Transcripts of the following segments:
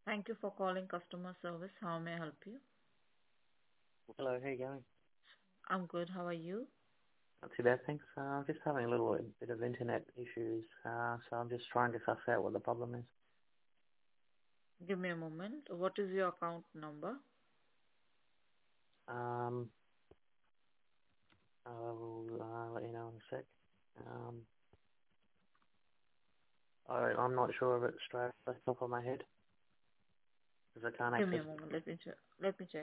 Thank you for calling customer service. How may I help you? Hello, how you going? I'm good. How are you? Not too bad, thanks. I'm just having a little bit of internet issues, so I'm just trying to suss out what the problem is. Give me a moment. What is your account number? Um, I'll let you know in a sec. Um, I'm not sure of it straight off the top of my head because I can't Give me access a it. moment. Let me check. Let me check.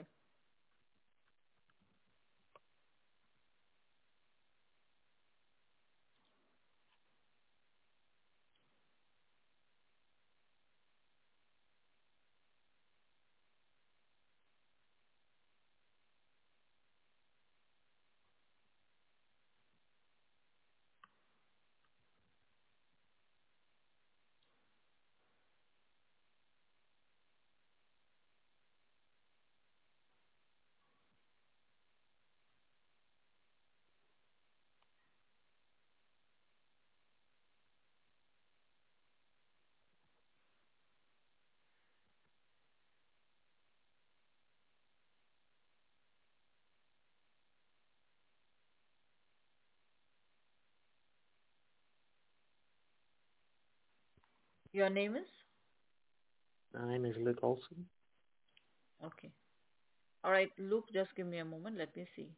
Your name is? My name is Luke Olson. Okay. All right, Luke, just give me a moment. Let me see.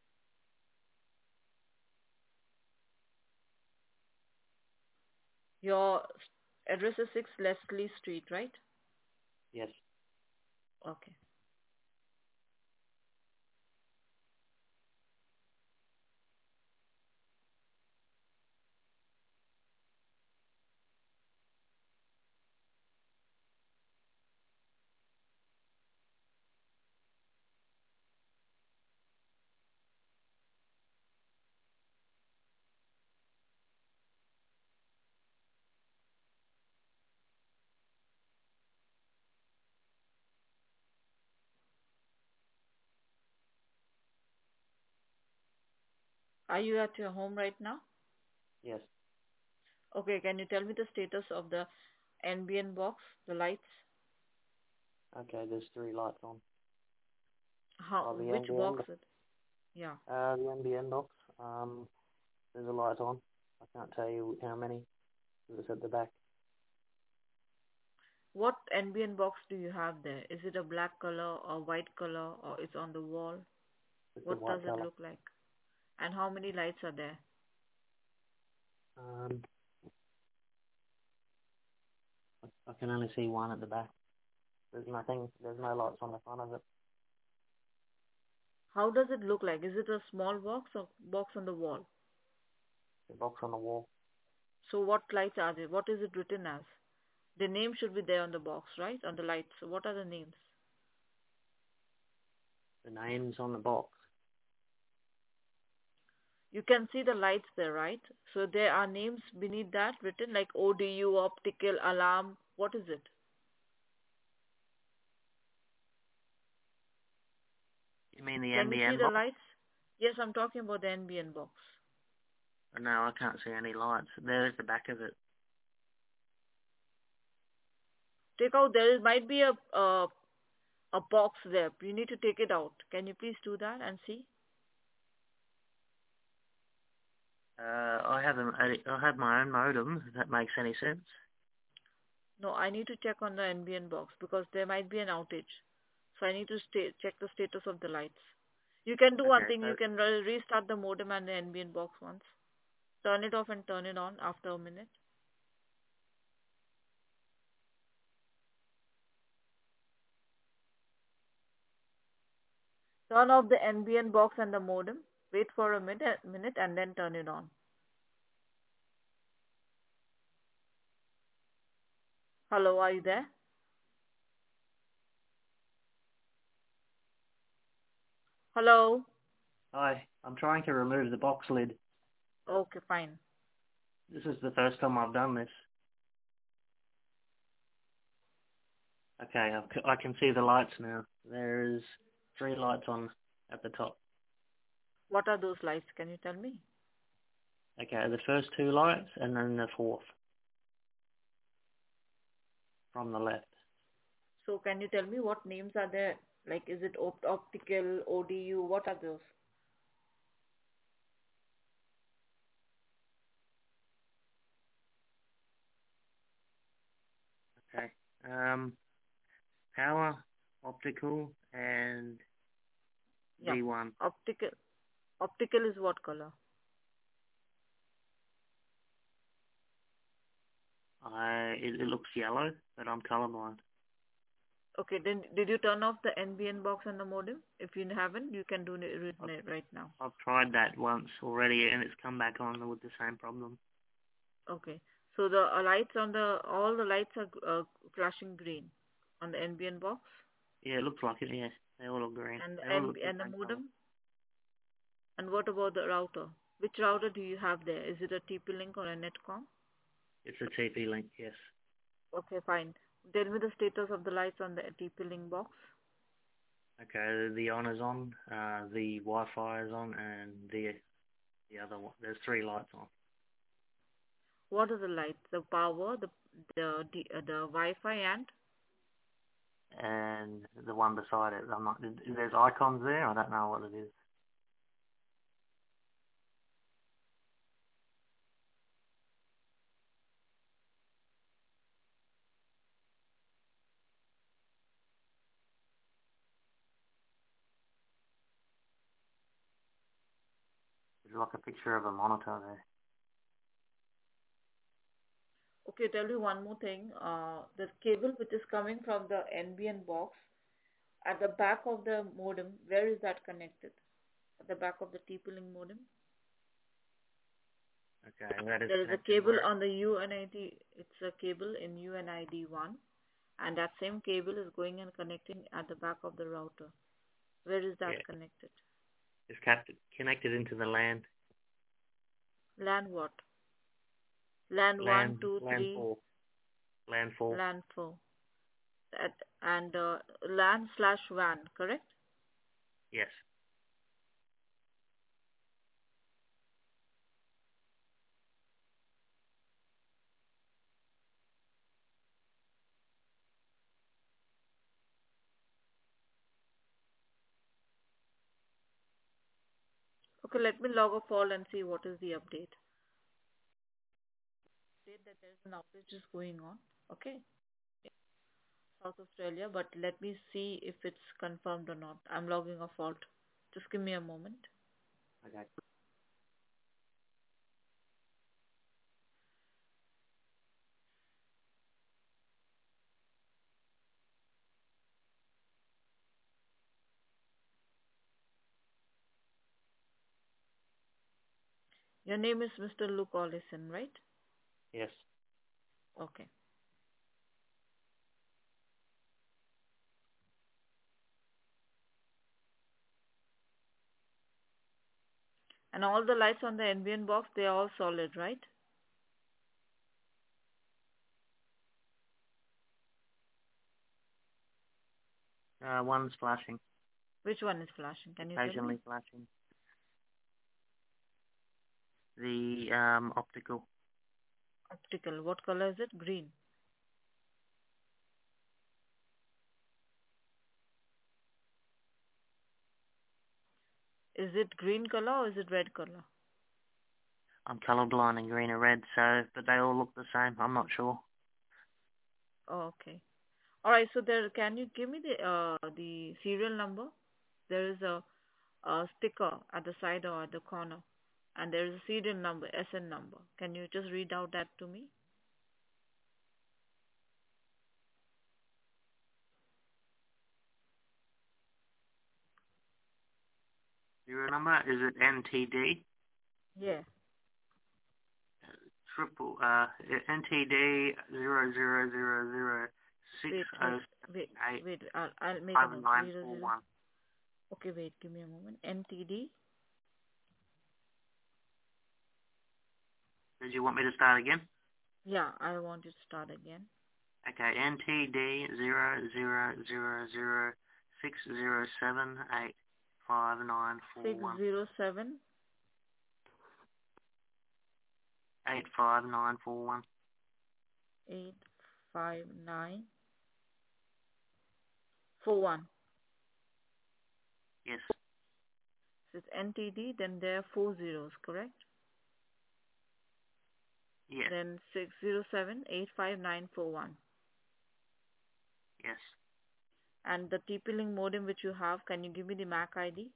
Your address is 6 Leslie Street, right? Yes. Okay. Are you at your home right now? Yes. Okay, can you tell me the status of the NBN box, the lights? Okay, there's three lights on. How, Oh, the which NBN, box it? Yeah. the NBN box. There's a light on. I can't tell you how many. It's at the back. What NBN box do you have there? Is it a black color or white color or it's on the wall? It's a What does white it color. look like? And how many lights are there? Um, I can only see one at the back. There's nothing. There's no lights on the front of it. How does it look like? Is it a small box or box on the wall? The box on the wall. So what lights are there? What is it written as? The name should be there on the box, right? On the lights. So what are the names? The name's on the box. You can see the lights there, right? So there are names beneath that written like ODU, optical, alarm. What is it? You mean the Can you see NBN the box? lights? Yes, I'm talking about the NBN box. No, I can't see any lights. There's the back of it. Take out, there might be a box there. You need to take it out. Can you please do that and see? I have my own modem, if that makes any sense. No, I need to check on the NBN box because there might be an outage. So I need to check the status of the lights. You can do one Okay, thing. so You can restart the modem and the NBN box once. Turn it off and turn it on after a minute. Turn off the NBN box and the modem. Wait for a minute and then turn it on. Hello, are you there? Hello? hi, I'm trying to remove the box lid. Okay, fine. This is the first time I've done this. Okay, I can see the lights now. There's three lights on at the top. What are those lights? Can you tell me? Okay, the first two lights and then the fourth from the left. So can you tell me what names are there? Like, is it optical, ODU? What are those? Okay. Power, optical, and Yeah. D1. Optical. Optical is what color? It looks yellow, but I'm colorblind. Okay, then did you turn off the NBN box and the modem? If you haven't, you can do it I've, right now. I've tried that once already, and it's come back on with the same problem. Okay. So the lights on all the lights are flashing green on the NBN box, Yeah, it looks like it. Yes, they all look green. and They all look the and the same color. modem. And what about the router? Which router do you have there? Is it a TP-Link or a Netcom? It's a TP-Link. Yes. Okay, fine. Tell me the status of the lights on the TP-Link box. Okay, the on is on, the Wi-Fi is on, and the other one. There's 3 lights on. What are the lights? The power, the Wi-Fi, And the one beside it, I'm not. There's icons there. I don't know what it is. There's like a picture of a monitor there. Okay, tell you one more thing. The cable which is coming from the NBN box at the back of the modem, where is that connected? At the back of the TP-Link modem? Okay, that is There is a connected cable where? on the UNID. It's a cable in UNID 1, and that same cable is going and connecting at the back of the router. Where is Yeah, that connected? it's connected into the LAN. LAN what? LAN 1, LAN 2, LAN 3, 4. LAN 4. LAN 4. And LAN/WAN, correct? Yes. Okay, let me log a call and see what is the update. Update that there is an outage is going on. Okay, South Australia, but let me see if it's confirmed or not. I'm logging a fault. Just give me a moment. Okay. Your name is Mr. Luke Ollison, right? Yes. Okay. And all the lights on the NBN box, they are all solid, right? One's flashing. Which one is flashing? Can you tell me? Occasionally flashing. The optical. Optical. What color is it? Green. Is it green color or is it red color? I'm colorblind in green and red, so but they all look the same. I'm not sure. Oh, okay. All right. So there, can you give me the serial number? There is a sticker at the side or at the corner, and there is a serial number, SN number. Can you just read out that to me? Your number is it NTD? Yeah. Triple NTD 0000 Wait, wait, wait, wait. I'll make a note. 00. 5941. Okay, wait. Give me a moment. NTD. Did you want me to start again? Yeah, I want you to start again. Okay, NTD 000607859141. 607 85941. 859. 41. Yes. So it's NTD, then there are four zeros, correct? Yeah. Then 607-85941. Yes. And the TP-Link modem which you have, can you give me the MAC ID?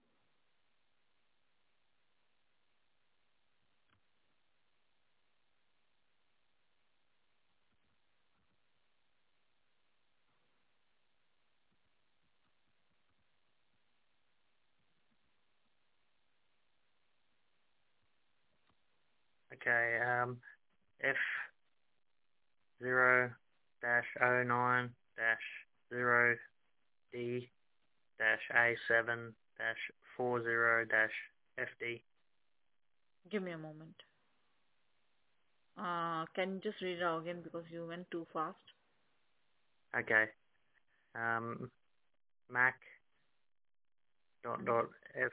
Okay. F 0-09-0D A7-40-FD. Give me a moment. Can you just read it out again because you went too fast? Okay. Mac dot Mm-hmm. dot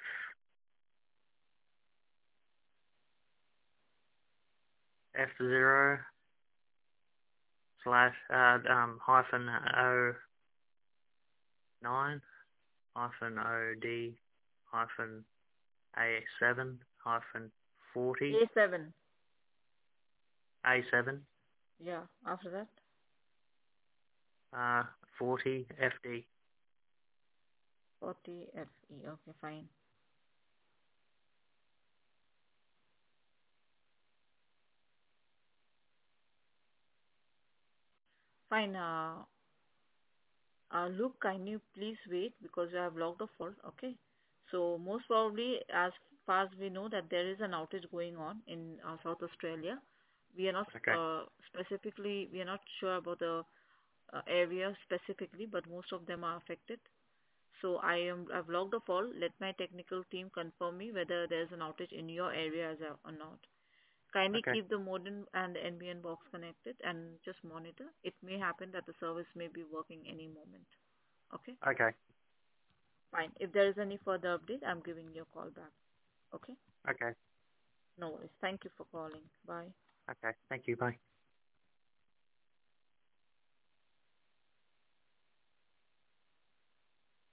F0 slash hyphen O9 hyphen OD hyphen A7 hyphen 40 A7. A7 Yeah. After that? 40 FD. 40 FE. Okay, fine. Fine. Luke, can you please wait because I have logged a fault. Okay. So most probably, as far as we know, that there is an outage going on in South Australia. We are not Okay. specifically, we are not sure about the area specifically, but most of them are affected. So I've logged a fault. Let my technical team confirm me whether there is an outage in your area or not. Kindly Okay. keep the modem and the NBN box connected and just monitor. It may happen that the service may be working any moment. Okay? Okay. Fine. If there is any further update, I'm giving you a call back. Okay? Okay. No worries. Thank you for calling. Bye. Okay. Thank you. Bye.